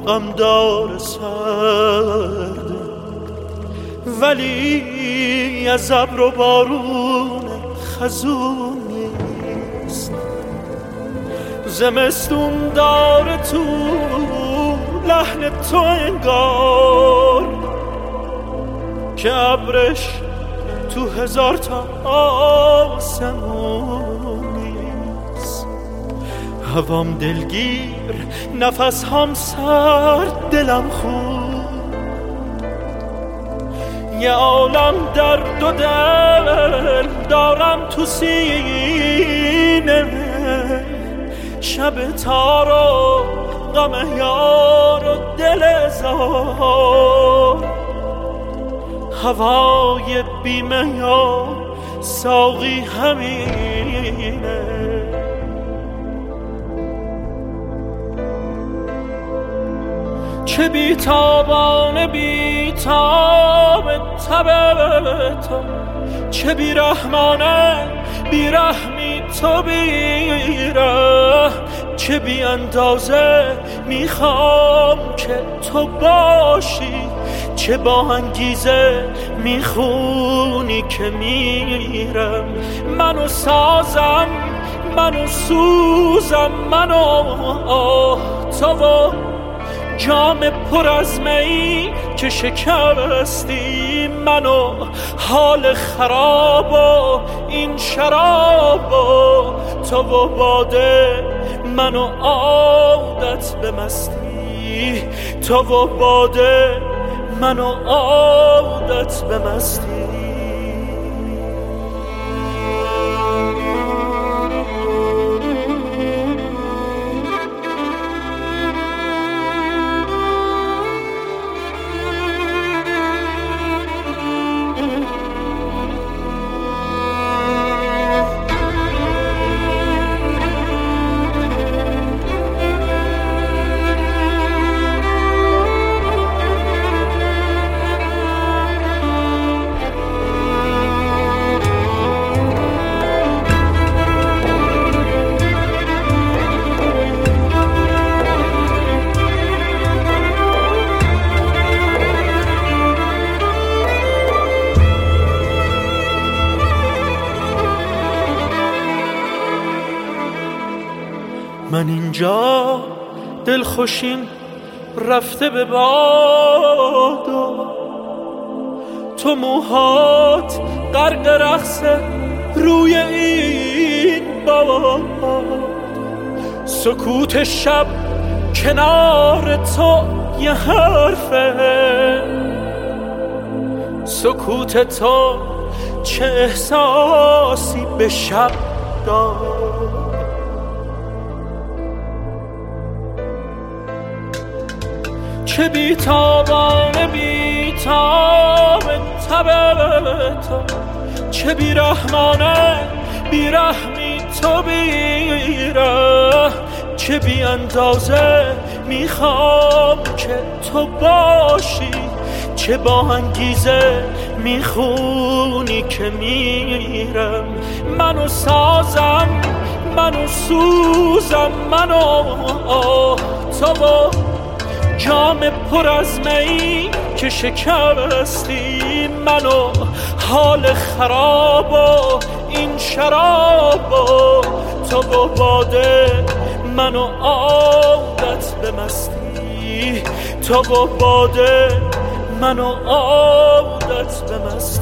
غمدار سرده، ولی از ابر و بارون خزون نیست. زمستون داره تو لحن تو انگار که ابرش تو هزار تا آسمون نیست. هوام دلگیر، نفس هم سرد، دلم خوب، یه عالم درد و دل دارم تو سینه. شب تار و غم یار و دل زار، هوای بیمه یا ساقی همینه. چه بیتابانه بیتاب تب تو، چه بیرحمانه بیرحمی تو بیره. چه بی اندازه میخوام که تو باشی، چه با انگیزه میخونی که میرم. منو سازم، منو سوزم، منو تو و جام پر از می که شکستی. منو حال خراب و این شراب و تو و باده، منو عادت به مستی. تو و باده، منو عادت به مستی. من اینجا دلخوشیم رفته به باد و تو موهات غرق رقص روی این باد. سکوت شب کنار تو یه حرفه، سکوت تو چه احساسی به شب داد. چه بیتابانه بیتاب تب تو، چه بیرحمانه بیرحمی تو بیره. چه بی اندازه میخوام که تو باشی، چه با انگیزه میخونی که میرم. منو سازم، منو سوزم، منو تو و جام پر از می که شکستی. منو حال خراب و این شراب و تو و باده، منو عادت به مستی. تو و باده، منو عادت به مستی.